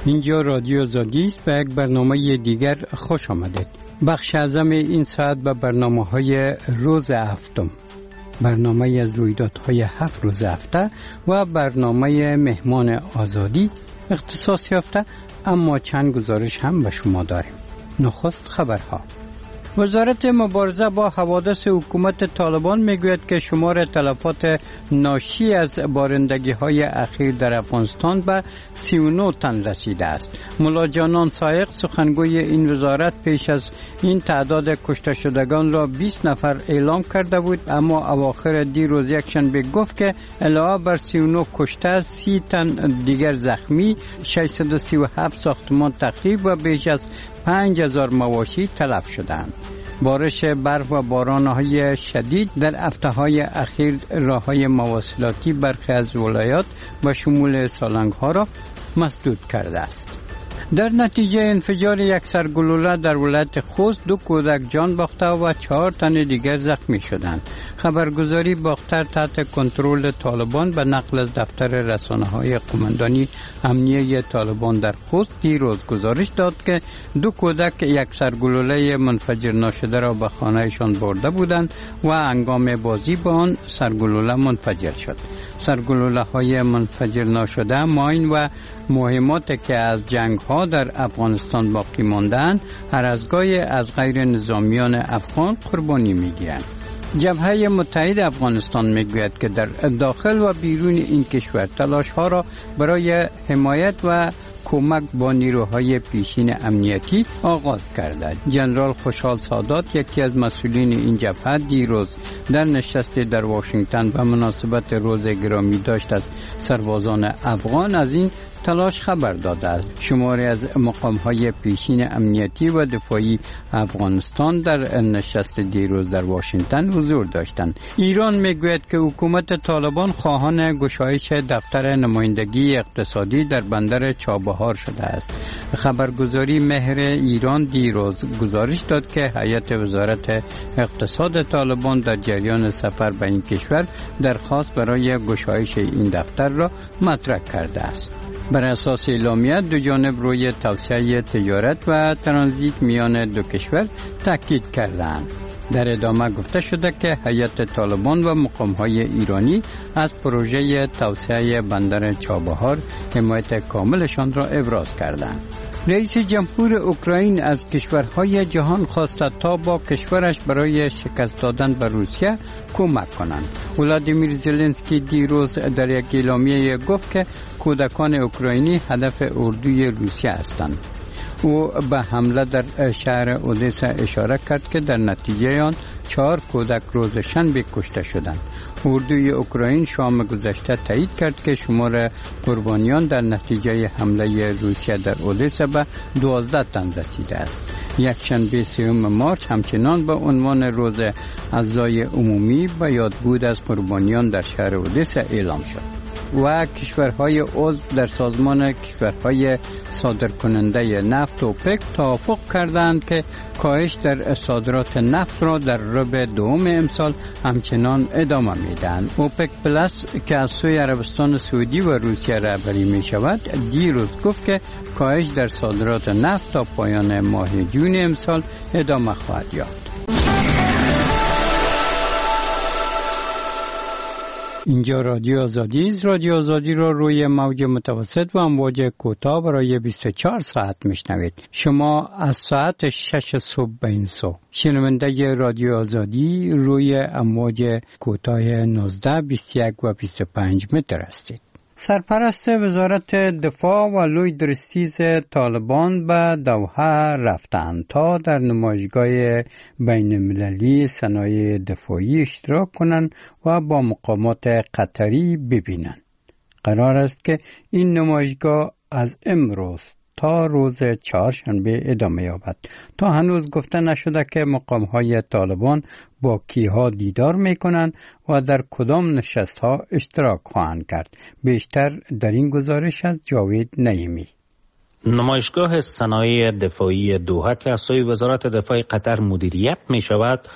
اینجا رادیو آزادی است. به یک برنامه دیگر خوش آمدید. بخش اعظم این ساعت به برنامه‌های روز هفتم، برنامه از رویدادهای 7 روز هفته و برنامه مهمان آزادی اختصاص یافته، اما چند گزارش هم به شما داریم. نخست خبرها. وزارت مبارزه با حوادث حکومت طالبان میگوید که شمار تلفات ناشی از بارندگی‌های اخیر در افغانستان به 39 تن رسیده است. ملا جانان سایق سخنگوی این وزارت پیش از این تعداد کشته شدگان را 20 نفر اعلام کرده بود، اما اواخر دیروز یکشنبه گفت که علاوه بر 39 کشته 30 تن دیگر زخمی، 637 ساختمان تخریب و بیش از 5000 مواشی تلف شدند. بارش برف و باران‌های شدید در هفته‌های اخیر راه‌های مواصلاتی برخی از ولایات به شمول سالنگ‌ها را مسدود کرده است. در نتیجه انفجار یک سرگلوله در ولایت خوست 2 کودک جان باخته و 4 تن دیگر زخمی شدند. خبرگزاری باختر تحت کنترل طالبان به نقل از دفتر رسانه‌های قماندانی امنیه طالبان در خوست دیروز گزارش داد که 2 کودک یک سرگلوله منفجر ناشده را به خانه‌شان برده بودند و هنگام بازی با آن سرگلوله منفجر شد. سرگلوله‌های منفجر ناشده ماین و مهمات که از جنگ‌ها در افغانستان باقی ماندند هر از گاهی از غیر نظامیان افغان قربانی می‌گیرند. جبهه متحد افغانستان میگوید که در داخل و بیرون این کشور تلاش‌ها را برای حمایت و کمک با نیروهای پیشین امنیتی آغاز کرده. جنرال خوشحال سادات، یکی از مسئولین این جبهه، دیروز در نشستی در واشنگتن به مناسبت روز گرامی داشت از سربازان افغان از این تلاش خبر داده است. شماری از مقام‌های پیشین امنیتی و دفاعی افغانستان در نشست دیروز در واشنگتن حضور داشتند. ایران میگوید که حکومت طالبان خواهان گشایش دفتر نمایندگی اقتصادی در بندر چابهار شده است. خبرگزاری مهر ایران دیروز گزارش داد که هیئت وزارت اقتصاد طالبان در جریان سفر به این کشور درخواست برای گشایش این دفتر را مطرح کرده است. بر اساس اعلامیه دو جانب روی توسعه تجارت و ترانزیت میان دو کشور تاکید کردند. در ادامه گفته شده که هیئت طالبان و مقام‌های ایرانی از پروژه توسعه بندر چابهار حمایت کاملشان را ابراز کردند. رئیس جمهور اوکراین از کشورهای جهان خواسته تا با کشورش برای شکست دادن به روسیه کمک کنند. ولادیمیر زلنسکی دیروز در یک اعلامیه گفت که کودکان اوکراینی هدف اردوی روسیه هستند. او به حمله در شهر اودسا اشاره کرد که در نتیجه آن 4 کودک روز شنبه کشته شدند. اردوی اوکراین شام گذشته تایید کرد که شمار قربانیان در نتیجه حمله روسیه در اودسا به 12 تن رسیده است. یکشنبه 3 مارس همچنان به عنوان روز عزای عمومی به یادبود از قربانیان در شهر اودسا اعلام شد. و کشورهای عضو در سازمان کشورهای صادرکننده نفت اوپک توافق کردند که کاهش در صادرات نفت را در ربع دوم امسال همچنان ادامه میدهند. اوپک پلاس که از سوی عربستان سعودی و روسیه رهبری می شود دیروز گفت که کاهش در صادرات نفت تا پایان ماه جون امسال ادامه خواهد یافت. اینجا رادیو آزادی است. رادیو آزادی را روی موج متوسط و امواج کوتاه برای 24 ساعت میشنوید. شما از ساعت 6 صبح به این سو شنونده رادیو آزادی روی امواج کوتاه 19، 21 و 25 متر هستید. سرپرست وزارت دفاع و لوی درستیز طالبان به دوحه رفتند تا در نمایشگاه بین المللی صنایع دفاعی اشتراک کنند و با مقامات قطری ببینند. قرار است که این نمایشگاه از امروز تا روز چهارشنبه ادامه یابد. تا هنوز گفته نشده که مقام‌های طالبان با کیها دیدار می‌کنند و در کدام نشست‌ها اشتراک خواهند کرد. بیشتر در این گزارش از جاوید نعیمی. نمایشگاه صنایع دفاعی دوحه که از سوی وزارت دفاع قطر مدیریت می شود